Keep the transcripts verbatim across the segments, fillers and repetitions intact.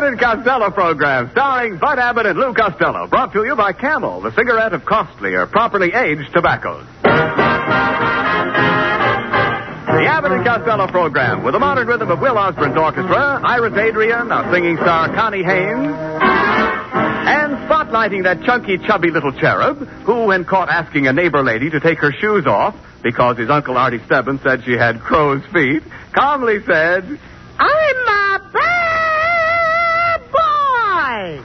Abbott and Costello program, starring Bud Abbott and Lou Costello, brought to you by Camel, the cigarette of costlier, properly aged tobaccos. The Abbott and Costello program, with the modern rhythm of Will Osborne's orchestra, Iris Adrian, our singing star Connie Haynes, and spotlighting that chunky, chubby little cherub who, when caught asking a neighbor lady to take her shoes off because his Uncle Artie Stebbins said she had crow's feet, calmly said, I'm a bad boy!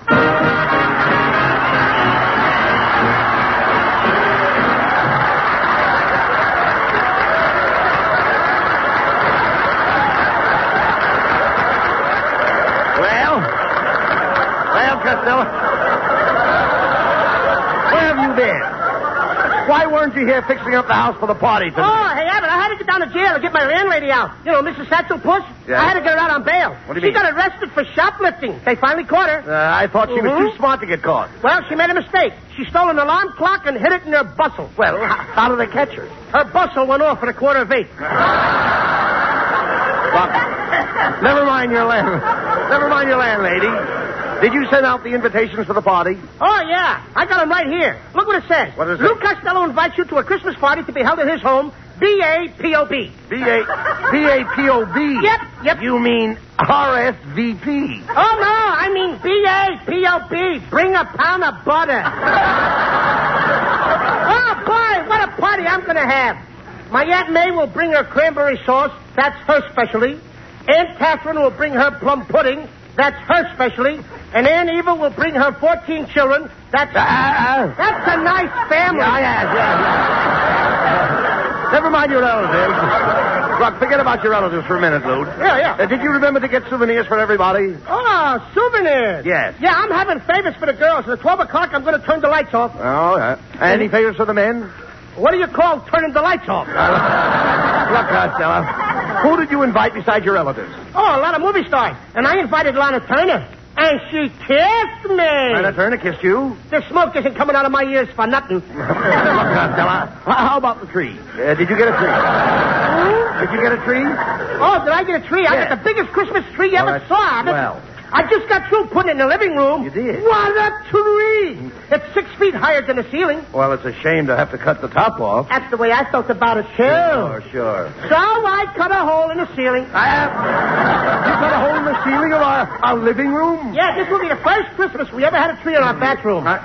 Well, well, Costello, where have you been? Why weren't you here fixing up the house for the party tonight? Oh, hey, Abbott, I had to get down to jail to get my landlady out. You know, Missus Satchel Puss? Yeah. I had to get her out on bail. What do you she mean? got arrested for shoplifting. They finally caught her. Uh, I thought she was Mhm. too smart to get caught. Well, she made a mistake. She stole an alarm clock and hid it in her bustle. Well, h- how did they catch her? Her bustle went off at a quarter of eight. Well, never mind your land. Never mind your landlady. Did you send out the invitations for the party? Oh, yeah. I got them right here. Look what it says. What is it? Lou Costello invites you to a Christmas party to be held at his home, B A P O B. B A B A P O B. Yep, yep. You mean R S V P. Oh, no, I mean B A P O B. Bring a pound of butter. Oh, boy, what a party I'm going to have. My Aunt May will bring her cranberry sauce. That's her specialty. Aunt Catherine will bring her plum pudding. That's her specialty. And Aunt Eva will bring her fourteen children. That's Uh, that's a nice family. yeah, yeah, yeah, yeah. Never mind your relatives. Look, forget about your relatives for a minute, Lou. Yeah, yeah. Uh, did you remember to get souvenirs for everybody? Oh, souvenirs. Yes. Yeah, I'm having favors for the girls. At twelve o'clock, I'm going to turn the lights off. Oh, yeah. Any favors for the men? What do you call turning the lights off? Look, Costello, who did you invite besides your relatives? Oh, a lot of movie stars. And I invited Lana Turner. And she kissed me. Lana Turner kissed you? The smoke isn't coming out of my ears for nothing. Look, Costello, how about the tree? Uh, did you get a tree? Did you get a tree? Oh, did I get a tree? I Yes. got the biggest Christmas tree you Oh, ever that's saw. swell. I just got through putting it in the living room. You did? What a tree! It's six feet higher than the ceiling. Well, it's a shame to have to cut the top off. That's the way I felt about it, too. Sure, sure. So I cut a hole in the ceiling. I have. You cut a hole in the ceiling of our, our living room? Yeah, this will be the first Christmas we ever had a tree in our bathroom. Look,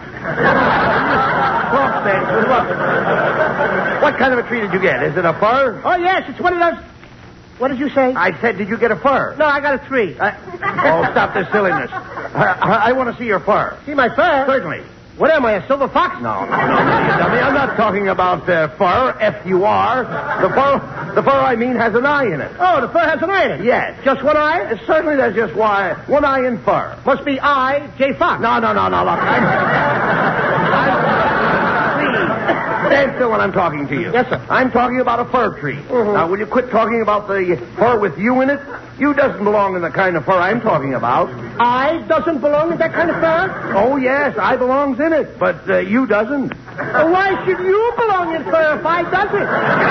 thanks. Look. What kind of a tree did you get? Is it a fir? Oh, yes, it's one of those... What did you say? I said, did you get a fir? No, I got a tree. I... Oh, stop this silliness. I, I want to see your fur. See my fur? Certainly. What am I, a silver fox? No, no, no, you dummy. I'm not talking about uh, fur, F U R. The fur, the fur I mean has an eye in it. Oh, the fur has an eye in it? Yes. Just one eye? Uh, certainly there's just one, one eye in fur. Must be I, J. Fox. No, no, no, no, look. I'm... I'm... Please, stand still when I'm talking to you. Yes, sir. I'm talking about a fir tree. Mhm. Now, will you quit talking about the fur with you in it? You doesn't belong in the kind of fur I'm talking about. I doesn't belong in that kind of fur? Oh, yes, I belongs in it, but uh, you doesn't. Uh, why should you belong in fur if I doesn't?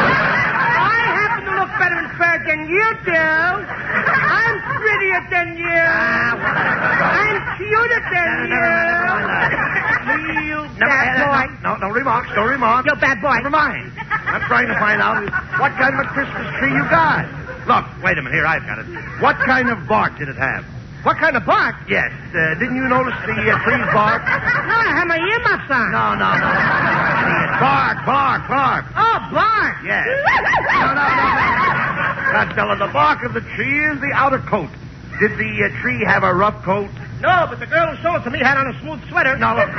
I happen to look better in fur than you do. I'm prettier than you. I'm cuter than you. You bad boy. No, no remarks, no remarks. You bad boy. Never mind. I'm trying to find out what kind of a Christmas tree you got. Look, wait a minute. Here, I've got it. What kind of bark did it have? What kind of bark? Yes. Uh, didn't you notice the uh, tree's bark? No, I have my earmuffs on. No, no, no. Idiot. Bark, bark, bark. Oh, bark. Yes. No, no, no, no. Costello, the bark of the tree is the outer coat. Did the uh, tree have a rough coat? No, but the girl who sold it to me had on a smooth sweater. No, look.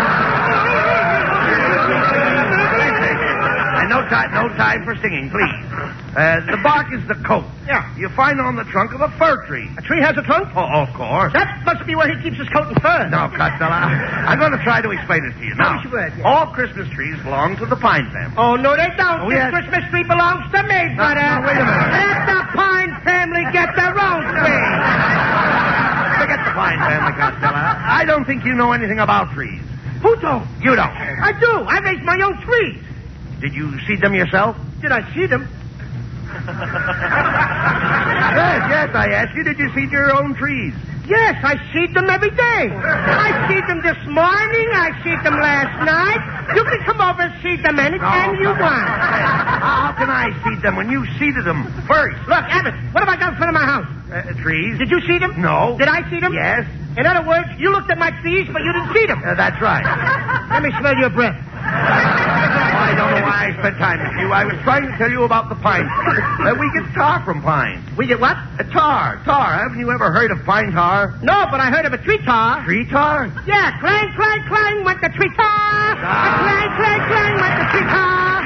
And no time, no time for singing, please. Uh, the bark is the coat. Yeah. You find on the trunk of a fir tree. A tree has a trunk? Oh, of course. That must be where he keeps his coat and fur. No, Costello, I'm going to try to explain it to you. Now, wish you would, yeah. all Christmas trees belong to the pine family. Oh, no, they don't. Oh, this yes. Christmas tree belongs to me, No, brother. no, wait a minute. Let the Pine family get their own tree. Forget the pine family, Costello. I don't think you know anything about trees. Who don't? You don't. I do. I raise my own trees. Did you seed them yourself? Did I see them? Yes, yes, I asked you, did you seed your own trees? Yes, I see them every day. I see them this morning. I see them last night. You can come over and see them anytime Oh, you come on. want. How can I see them when you seeded them first? Look, Abbott, what have I got in front of my house? Uh, trees? Did you see them? No. Did I see them? Yes. In other words, you looked at my trees, but you didn't see them. Uh, that's right. Let me smell your breath. I don't know why I spent time with you. I was trying to tell you about the pine. Uh, we get tar from pine. We get what? Uh, tar, tar. Haven't you ever heard of pine tar? No, but I heard of a tree tar. Tree tar? Yeah, clang, clang, clang went the tree tar. Ah. Clang, clang, clang went the tree tar.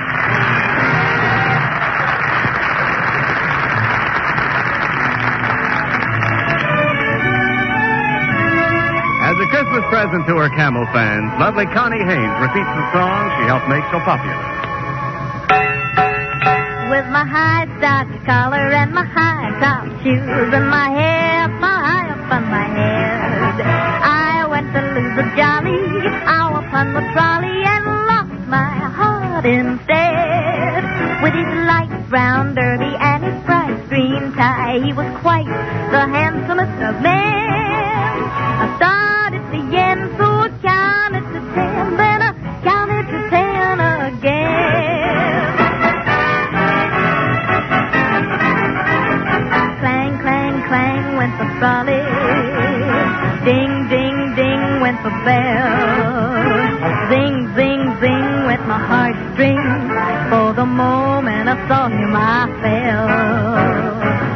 As a Christmas present to her Camel fans, lovely Connie Haynes repeats the song she helped make so popular. With my high starched collar and my high top shoes and my hair up high up on my head, I went to lose a jolly hour upon the trolley and lost my heart instead. With his light brown derby and his bright green tie, he was quite the handsomest of men. I started to yen, so I counted to ten, then I counted to ten again. Clang, clang, clang went the trolley. Ding, ding, ding went the bell. Zing, zing, zing went my heartstrings. For the moment I saw him, I fell.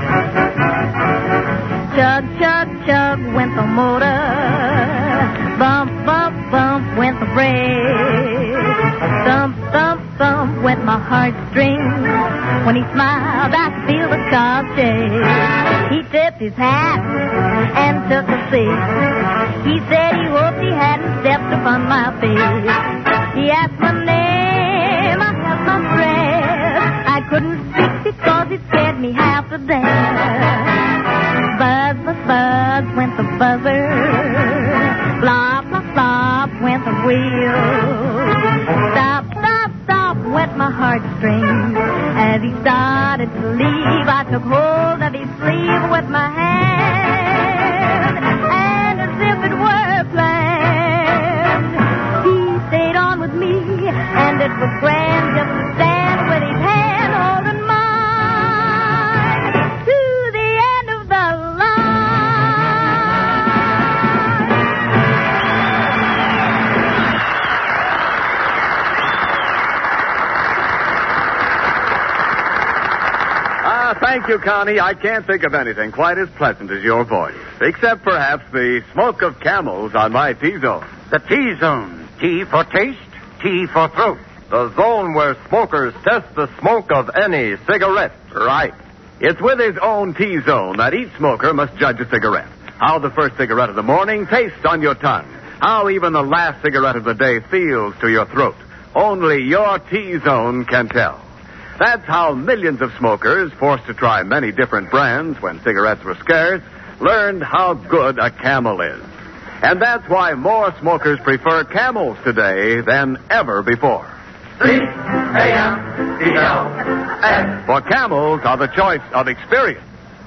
Chug, chug, chug went the motor. Bump, bump, bump went the brake. Thump, thump, thump went my heartstrings. When he smiled, I could feel the car shake. He tipped his hat and took a seat. He said he hoped he hadn't stepped upon my face. He asked my name, I held my breath. I couldn't speak because it scared me half to death. Buzz, buzz, buzz went the buzzer. Flop, flop, flop went the wheel. Stop, stop, stop went my heartstrings. As he started to leave, I took hold of his sleeve with my hand. And as if it were planned, he stayed on with me. And it was grand just to stand with his hand holding mine to the end of the line. Ah, thank you, Connie. I can't think of anything quite as pleasant as your voice, except perhaps the smoke of camels on my T-zone. The T-zone. T for taste, T for throat. The zone where smokers test the smoke of any cigarette. Right. It's with his own T-zone that each smoker must judge a cigarette. How the first cigarette of the morning tastes on your tongue. How even the last cigarette of the day feels to your throat. Only your T-zone can tell. That's how millions of smokers, forced to try many different brands when cigarettes were scarce, learned how good a Camel is. And that's why more smokers prefer Camels today than ever before. C A M E L S. For Camels are the choice of experience.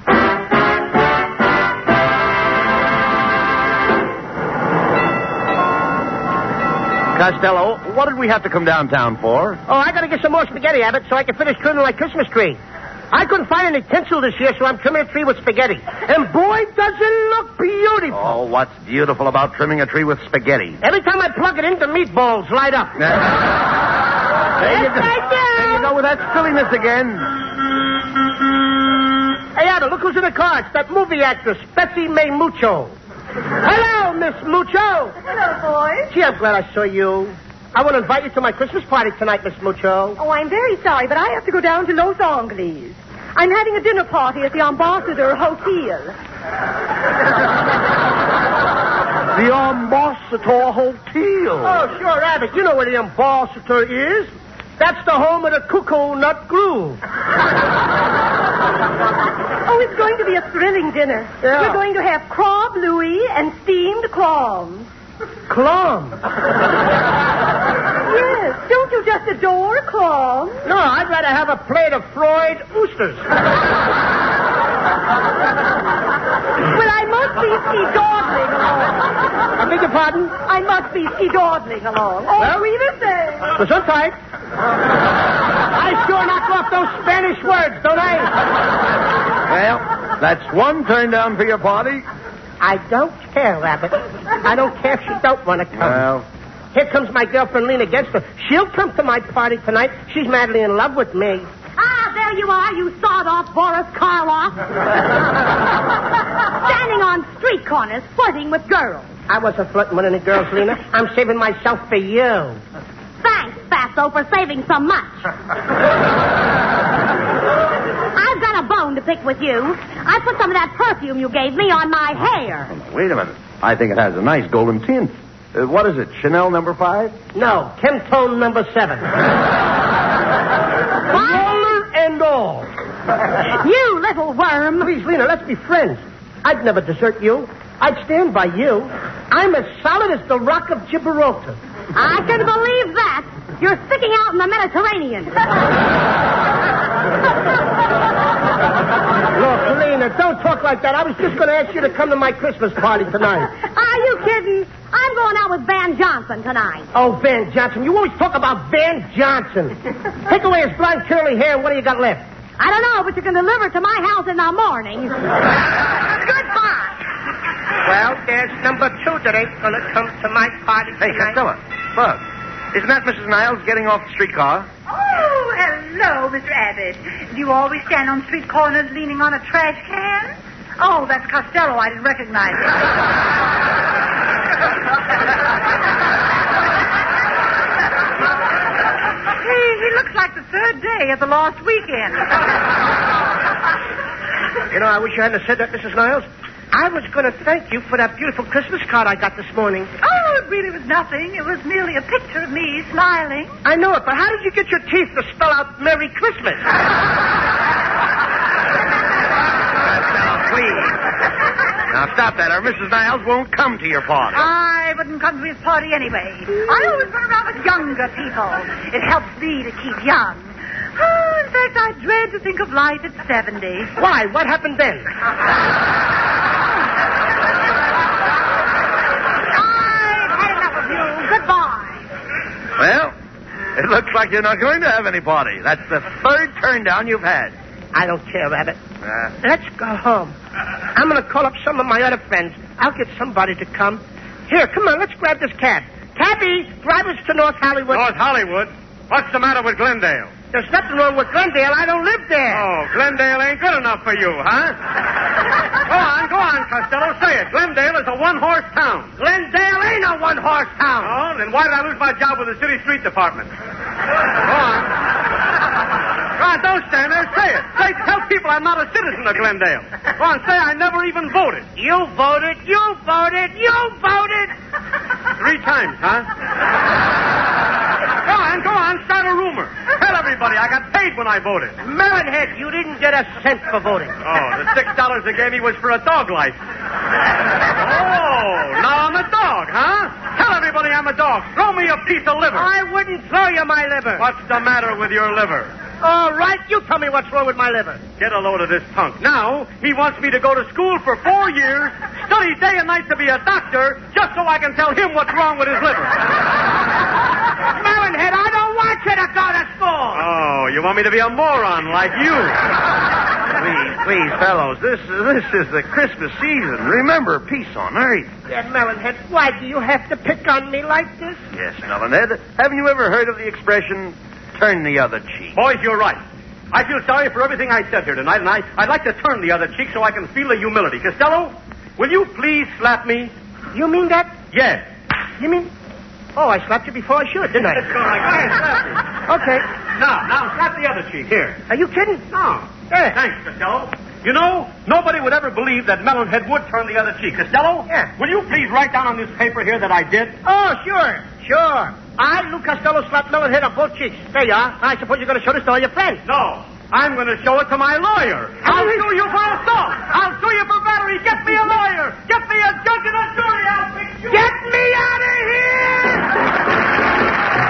Costello, what did we have to come downtown for? Oh, I gotta get some more spaghetti, Abbott, so I can finish trimming my Christmas tree. I couldn't find any tinsel this year, so I'm trimming a tree with spaghetti. And boy, does it look beautiful. Oh, what's beautiful about trimming a tree with spaghetti? Every time I plug it in, the meatballs light up. There you Yes, go. I do. There you go with that silliness again. Hey, Abbott, look who's in the car. It's that movie actress, Betsy May Mucho. Hello, Miss Mucho. Hello, boys. Gee, I'm glad I saw you. I want to invite you to my Christmas party tonight, Miss Mucho. Oh, I'm very sorry, but I have to go down to Los Angeles. I'm having a dinner party at the Ambassador Hotel. The Ambassador Hotel. Oh, sure, Abbott. You know where the Ambassador is. That's the home of the Cuckoo Nut Groove. Oh, it's going to be a thrilling dinner. Yeah. We're going to have crab louis and steamed clams. Clom. Yes, don't you just adore clams? No, I'd rather have a plate of fried oysters. Well, I must be ski-dawdling along. I beg your pardon? I must be ski-dawdling along. Oh, Well? we the same. Gesundheit. I sure knock off those Spanish words, don't I? Well, that's one turn down for your party. I don't care, Rabbit. I don't care if she don't want to come. Well, Here comes my girlfriend, Lena Genster. She'll come to my party tonight. She's madly in love with me. Ah, there you are, you sawed-off Boris Karloff. Standing on street corners, flirting with girls. I wasn't flirting with any girls, Lena. I'm saving myself for you. Thanks, Fatso, for saving so much. I've got a bone to pick with you. I put some of that perfume you gave me on my hair. wait a minute. I think it has a nice golden tint. Uh, what is it, Chanel number five? No, Chemtone number seven. Roller and all. You little worm. Please, Lena, let's be friends. I'd never desert you. I'd stand by you. I'm as solid as the Rock of Gibraltar. I can believe that. You're sticking out in the Mediterranean. Look, Lena, don't talk like that. I was just going to ask you to come to my Christmas party tonight. Are you kidding? I'm going out with Van Johnson tonight. Oh, Van Johnson. You always talk about Van Johnson. Take away his blonde curly hair, and what do you got left? I don't know, but you can deliver it to my house in the morning. Goodbye. Well, there's number two that ain't going to come to my party Hey, tonight. Costello. Look. Isn't that Missus Niles getting off the streetcar? Oh, hello, Mister Abbott. Do you always stand on street corners leaning on a trash can? Oh, that's Costello. I didn't recognize him. he, he looks like the third day of the lost weekend. You know, I wish you hadn't said that, Missus Niles. I was going to thank you for that beautiful Christmas card I got this morning. Oh, it really was nothing. It was merely a picture of me smiling. I know it, but how did you get your teeth to spell out Merry Christmas? Now, please. Now, stop that, or Missus Niles won't come to your party. I wouldn't come to his party anyway. I always run around with younger people. It helps me to keep young. Oh, in fact, I dread to think of life at seventy. Why? What happened then? Goodbye. Well, it looks like you're not going to have any party. That's the third turn down you've had. I don't care, Rabbit. Uh, Let's go home. I'm going to call up some of my other friends. I'll get somebody to come. Here, come on, let's grab this cab. Cabby, drive us to North Hollywood. North Hollywood? What's the matter with Glendale? There's nothing wrong with Glendale. I don't live there. Oh, Glendale ain't good enough for you, huh? Go on, go on, Costello. Say it. Glendale is a one-horse town. Glendale ain't a one-horse town. Oh, then why did I lose my job with the city street department? Go on. Go on, don't stand there. Say it. Say, tell people I'm not a citizen of Glendale. Go on, say I never even voted. You voted. You voted. You voted. Three times, huh? Go on, go on, start a rumor. Tell everybody I got paid when I voted. Melonhead, you didn't get a cent for voting. Oh, the six dollars they gave me was for a dog life. Oh, now I'm a dog, huh? Tell everybody I'm a dog. Throw me a piece of liver. I wouldn't throw you my liver. What's the matter with your liver? All right, you tell me what's wrong with my liver. Get a load of this punk. Now, he wants me to go to school for four years, study day and night to be a doctor, just so I can tell him what's wrong with his liver. Melonhead, I don't want you to go to school. Oh, you want me to be a moron like you? Please, please, fellows, this, this is the Christmas season. Remember, peace on earth. Yeah, Melonhead, why do you have to pick on me like this? Yes, Melonhead. Haven't you ever heard of the expression, turn the other cheek? Boys, you're right. I feel sorry for everything I said here tonight, and I, I'd like to turn the other cheek so I can feel the humility. Costello, will you please slap me? You mean that? Yes. You mean... Oh, I slapped you before I should, didn't I? That's all right. Go ahead, slap me. Okay. Now, now, slap the other cheek. Here. Are you kidding? No. Yeah. Thanks, Costello. You know, nobody would ever believe that Melonhead would turn the other cheek. Costello? Yeah. Will you please write down on this paper here that I did? Oh, sure. Sure. I, Lou Costello, slapped Melonhead on both cheeks. There you are. I suppose you're going to show this to all your friends. No. I'm going to show it to my lawyer. I'll sue you for assault. I'll sue you for battery. Get me a lawyer. Get me a judge and a jury. I'll fix you. Get me out of here!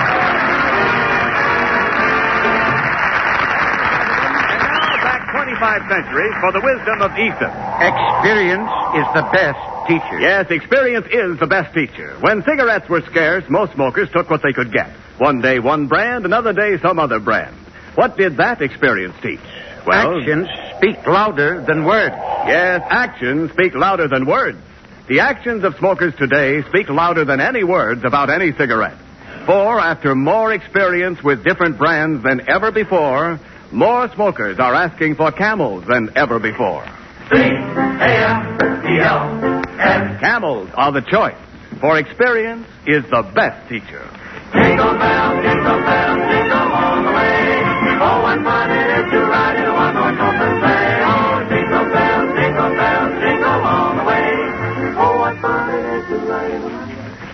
And now, back twenty-five twenty-five centuries for the wisdom of Aesop. Experience is the best teacher. Yes, experience is the best teacher. When cigarettes were scarce, most smokers took what they could get. One day one brand, another day some other brand. What did that experience teach? Well, actions speak louder than words. Yes, actions speak louder than words. The actions of smokers today speak louder than any words about any cigarette. For after more experience with different brands than ever before, more smokers are asking for Camels than ever before. C A M E L S. Camels are the choice, for experience is the best teacher. Jingle bell, jingle bell, jingle all the way. Oh, what fun it is to ride in a one-horse open sleigh. Oh, jingle bell, jingle bell, jingle all the way. Oh, what fun it is to ride in a one-horse.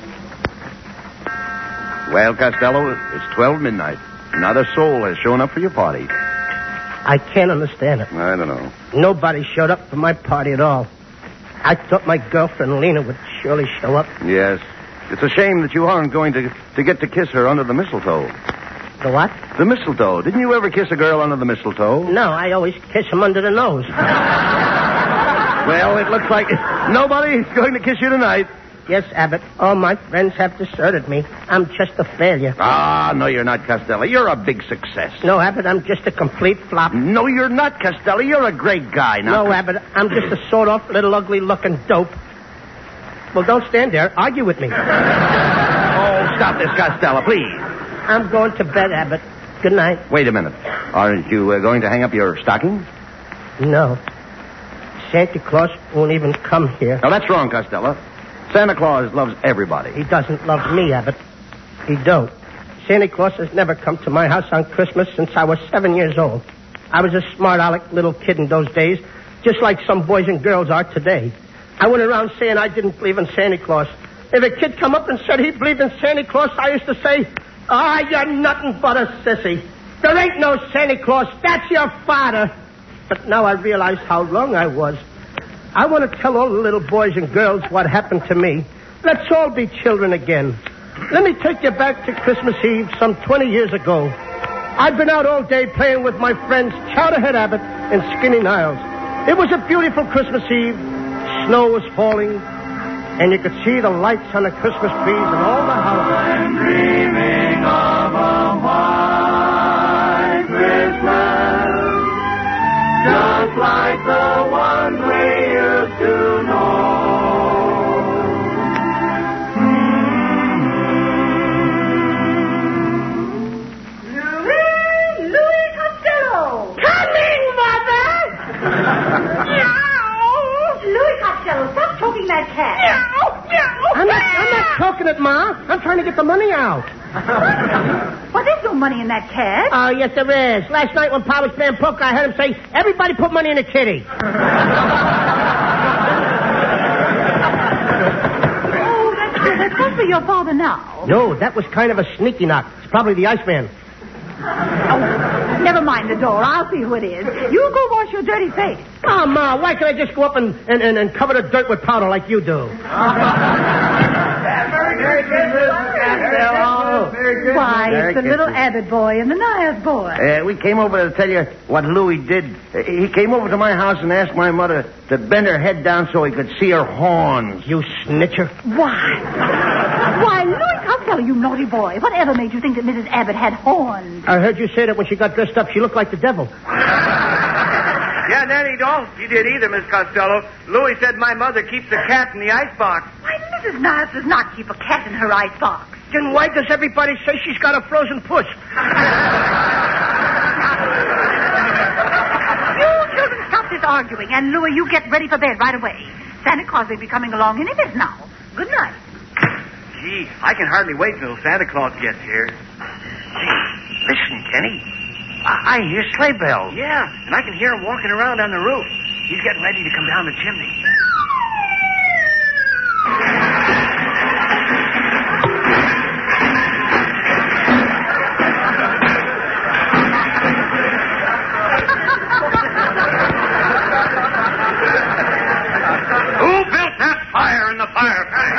Well, Costello, it's twelve midnight. Not a soul has shown up for your party. I can't understand it. I don't know. Nobody showed up for my party at all. I thought my girlfriend Lena would surely show up. Yes. It's a shame that you aren't going to, to get to kiss her under the mistletoe. The what? The mistletoe. Didn't you ever kiss a girl under the mistletoe? No, I always kiss him under the nose. Well, it looks like nobody's going to kiss you tonight. Yes, Abbott. All my friends have deserted me. I'm just a failure. Ah, no, you're not, Costello. You're a big success. No, Abbott, I'm just a complete flop. No, you're not, Costello. You're a great guy. Now, no, Abbott, I'm just a sawed-off little ugly-looking dope. Well, don't stand there. Argue with me. Oh, stop this, Costello, please. I'm going to bed, Abbott. Good night. Wait a minute. Aren't you uh, going to hang up your stocking? No. Santa Claus won't even come here. Now, that's wrong, Costello. Santa Claus loves everybody. He doesn't love me, Abbott. He don't. Santa Claus has never come to my house on Christmas since I was seven years old. I was a smart aleck little kid in those days, just like some boys and girls are today. I went around saying I didn't believe in Santa Claus. If a kid come up and said he believed in Santa Claus, I used to say, ah, you're nothing but a sissy. There ain't no Santa Claus. That's your father. But now I realize how wrong I was. I want to tell all the little boys and girls what happened to me. Let's all be children again. Let me take you back to Christmas Eve some twenty years ago. I'd been out all day playing with my friends Chowderhead Abbott and Skinny Niles. It was a beautiful Christmas Eve. Snow was falling, and you could see the lights on the Christmas trees and all the houses. I'm dreaming of a white Christmas, just like the one we used to know. Louis, Louis Costello. Coming, Mother! Louis Costello, stop choking that cat. I'm not, I'm not choking it, Ma. I'm trying to get the money out. Well, there's no money in that cat. Oh, yes, there is. Last night when Pa was playing poker, I heard him say, everybody put money in the kitty. Oh, that's good. That's not for your father now. No, that was kind of a sneaky knock. It's probably the Iceman. Oh, never mind the door. I'll see who it is. You go wash your dirty face. Oh, Ma, why can't I just go up and, and, and, and cover the dirt with powder like you do? Merry Christmas, Costello. Why, Merry it's the Christmas. little Abbott boy and the Niles boy. Uh, we came over to tell you what Louis did. Uh, he came over to my house and asked my mother to bend her head down so he could see her horns. You snitcher. Why? Why, Louis Costello, you naughty boy. Whatever made you think that Missus Abbott had horns? I heard you say that when she got dressed up, she looked like the devil. Yeah, Nanny, don't. You did either, Miss Costello. Louis said my mother keeps a cat in the icebox. Why, Missus Niles does not keep a cat in her icebox. Then why does everybody say she's got a frozen puss? You children stop this arguing, and Louis, you get ready for bed right away. Santa Claus will be coming along any minute now. Good night. Gee, I can hardly wait till Santa Claus gets here. Gee, listen, Kenny. I, I hear sleigh bells. Yeah, and I can hear him walking around on the roof. He's getting ready to come down the chimney. Who built that fire in the fireplace?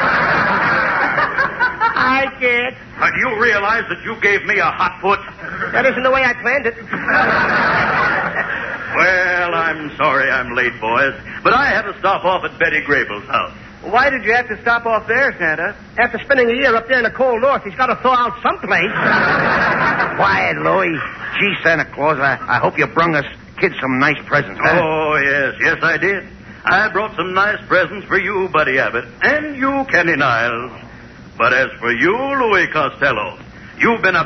I did. Uh, do you realize that you gave me a hot foot? That isn't the way I planned it. Well, I'm sorry I'm late, boys, but I had to stop off at Betty Grable's house. Why did you have to stop off there, Santa? After spending a year up there in the cold north, he's got to thaw out someplace. Quiet, Louie. Gee, Santa Claus, I, I hope you brung us kids some nice presents, huh? Oh, yes, yes, I did. I brought some nice presents for you, Buddy Abbott, and you, Kenny Niles. But as for you, Louis Costello, you've been a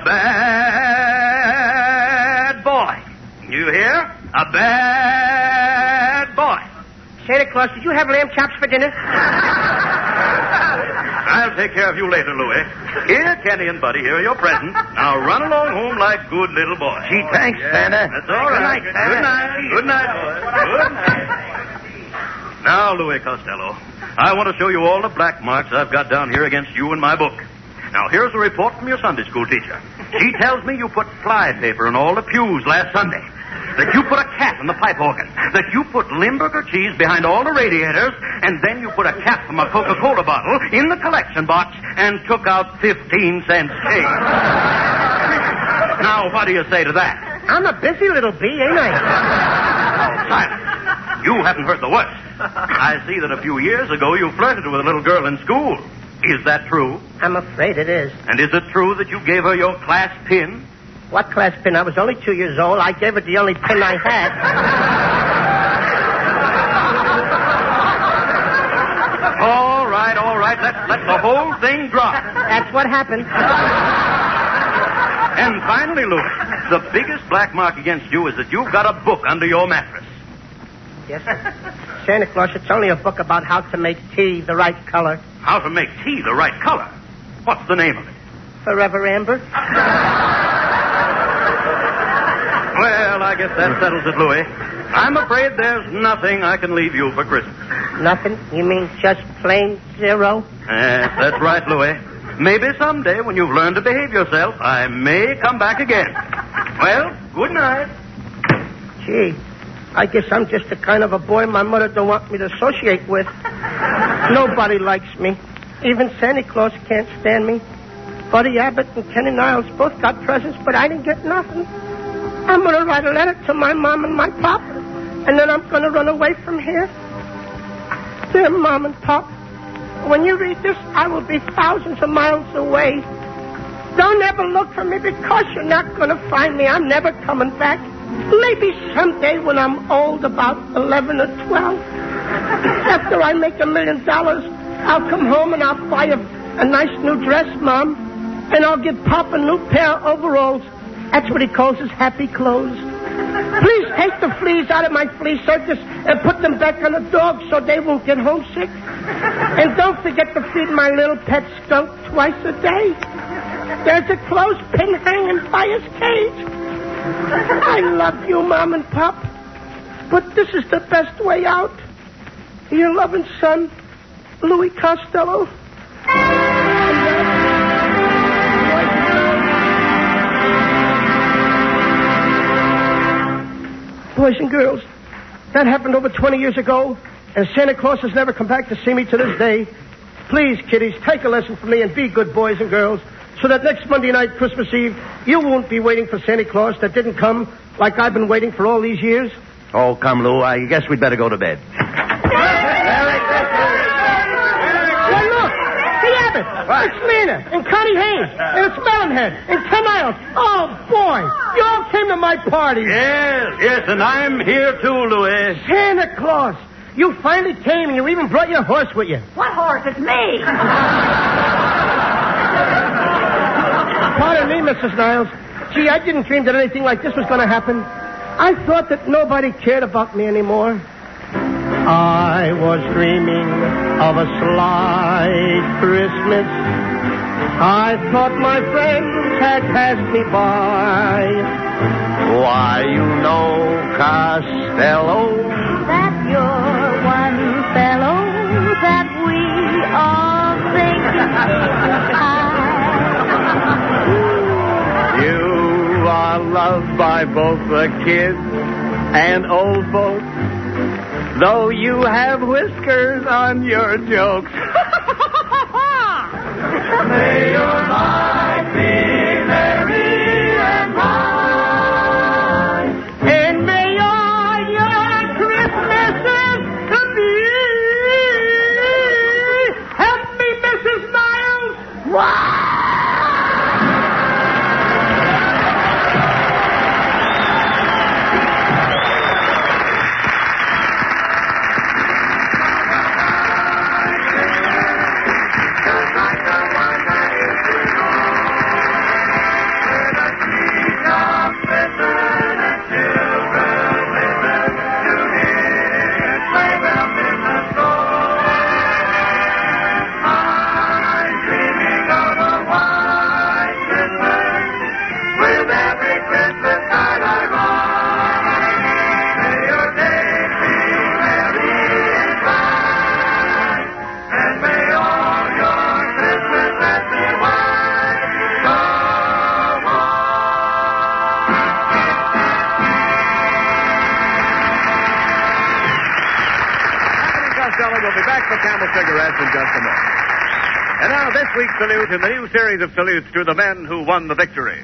bad boy. You hear? A bad boy. Santa Claus, did you have lamb chops for dinner? I'll take care of you later, Louis. Here, Kenny and Buddy, here are your presents. Now run along home like good little boys. Gee, thanks, Santa. That's all right. Good night, Santa. Good night. Good night, boys. Good night. Now, Louis Costello, I want to show you all the black marks I've got down here against you in my book. Now, here's a report from your Sunday school teacher. She tells me you put fly paper in all the pews last Sunday. That you put a cat in the pipe organ. That you put Limburger cheese behind all the radiators. And then you put a cap from a Coca-Cola bottle in the collection box and took out fifteen cents change. Now, what do you say to that? I'm a busy little bee, ain't I? Oh, silence. You haven't heard the worst. I see that a few years ago you flirted with a little girl in school. Is that true? I'm afraid it is. And is it true that you gave her your class pin? What class pin? I was only two years old. I gave it the only pin I had. All right, all right. Let's let the whole thing drop. That's what happened. And finally, Louis, the biggest black mark against you is that you've got a book under your mattress. Yes, sir. Santa Claus, it's only a book about how to make tea the right color. How to make tea the right color? What's the name of it? Forever Amber. Well, I guess that settles it, Louis. I'm afraid there's nothing I can leave you for Christmas. Nothing? You mean just plain zero? Yes, that's right, Louis. Maybe someday, when you've learned to behave yourself, I may come back again. Well, good night. Gee, I guess I'm just the kind of a boy my mother don't want me to associate with. Nobody likes me. Even Santa Claus can't stand me. Buddy Abbott and Kenny Niles both got presents, but I didn't get nothing. I'm going to write a letter to my mom and my pop, and then I'm going to run away from here. Dear Mom and Pop, when you read this, I will be thousands of miles away. Don't ever look for me because you're not going to find me. I'm never coming back. Maybe someday when I'm old, about eleven or twelve, after I make a million dollars, I'll come home and I'll buy a, a nice new dress, Mom, and I'll give Pop a new pair of overalls. That's what he calls his happy clothes. Please take the fleas out of my flea circus and put them back on the dogs so they won't get homesick. And don't forget to feed my little pet skunk twice a day. There's a clothespin hanging by his cage. I love you, Mom and Pop, but this is the best way out. Your loving son, Louis Costello. Boys and girls, that happened over twenty years ago, and Santa Claus has never come back to see me to this day. Please, kiddies, take a lesson from me and be good boys and girls, so that next Monday night, Christmas Eve, you won't be waiting for Santa Claus that didn't come like I've been waiting for all these years. Oh, come, Lou. I guess we'd better go to bed. Well, look, the Abbott, it's Lena, and Connie Haynes, and it's Melonhead, and Ken Niles. Oh, boy, you all came to my party. Yes, yes, and I'm here too, Louis. Santa Claus, you finally came, and you even brought your horse with you. What horse? It's me. Pardon me, Missus Niles. Gee, I didn't dream that anything like this was going to happen. I thought that nobody cared about me anymore. I was dreaming of a sly Christmas. I thought my friends had passed me by. Why, you know, Costello, That you're one fellow that we all think you are loved by both the kids and old folks, though you have whiskers on your jokes. May your life be merry and bright, And may your cigarettes in just a moment. And now this week's salute in the new series of salutes to the men who won the victory.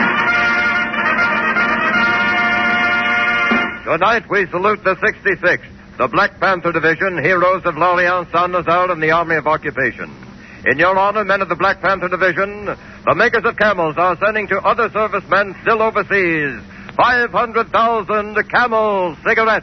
Tonight we salute the sixty-sixth, the Black Panther Division, heroes of L'Alliance Saint-Nazaire and the Army of Occupation. In your honor, men of the Black Panther Division, the makers of Camels are sending to other servicemen still overseas five hundred thousand Camel cigarettes.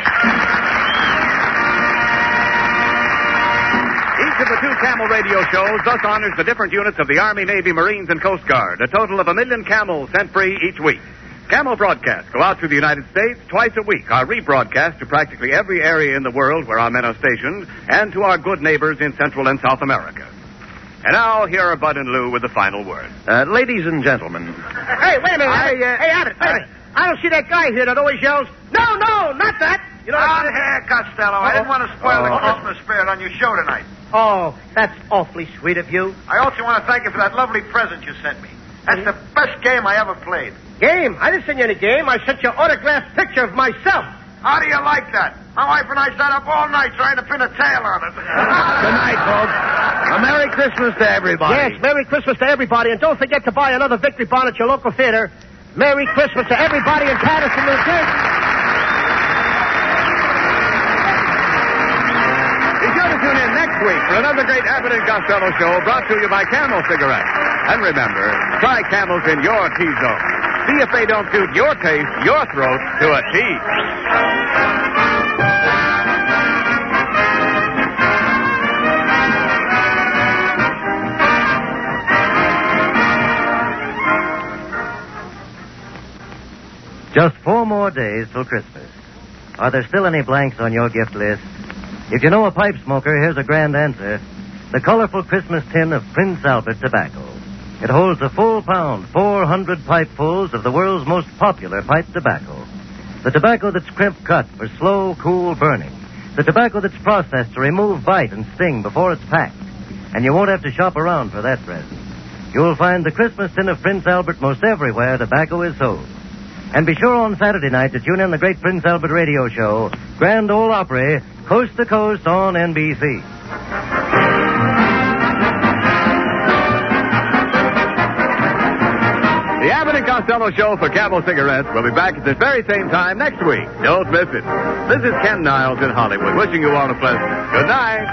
Each of the two Camel radio shows thus honors the different units of the Army, Navy, Marines, and Coast Guard, a total of a million Camels sent free each week. Camel broadcasts go out through the United States twice a week, are rebroadcast to practically every area in the world where our men are stationed, and to our good neighbors in Central and South America. And now, here are Bud and Lou with the final word. Uh, ladies and gentlemen. Hey, wait a minute. I, Abbott. uh, hey, Abbott, wait a minute. I don't see that guy here that always yells, no, no, not that. You know On what here, Costello. I didn't want to spoil the Oh. Christmas spirit on your show tonight. Oh, that's awfully sweet of you. I also want to thank you for that lovely present you sent me. That's the best game I ever played. Game? I didn't send you any game. I sent you an autographed picture of myself. How do you like that? My wife and I sat up all night trying to pin a tail on it. Good night, folks. A Merry Christmas to everybody. Yes, Merry Christmas to everybody. And don't forget to buy another Victory Bond at your local theater. Merry Christmas to everybody in Patterson, New Jersey. Be sure to tune in next week for another great Abbott and Costello show brought to you by Camel Cigarettes. And remember, try Camels in your T-zone. See if they don't suit your taste, your throat, to a T. Just four more days till Christmas. Are there still any blanks on your gift list? If you know a pipe smoker, here's a grand answer. The colorful Christmas tin of Prince Albert tobacco. It holds a full pound, four hundred pipefuls of the world's most popular pipe tobacco. The tobacco that's crimp cut for slow, cool burning. The tobacco that's processed to remove bite and sting before it's packed. And you won't have to shop around for that present. You'll find the Christmas tin of Prince Albert most everywhere tobacco is sold. And be sure on Saturday night to tune in the great Prince Albert radio show, Grand Ole Opry, coast to coast on N B C. The Abbott and Costello Show for Camel Cigarettes will be back at this very same time next week. Don't miss it. This is Ken Niles in Hollywood, wishing you all a pleasant good night.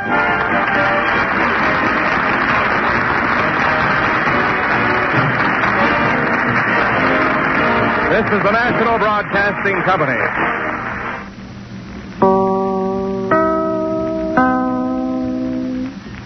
This is the National Broadcasting Company.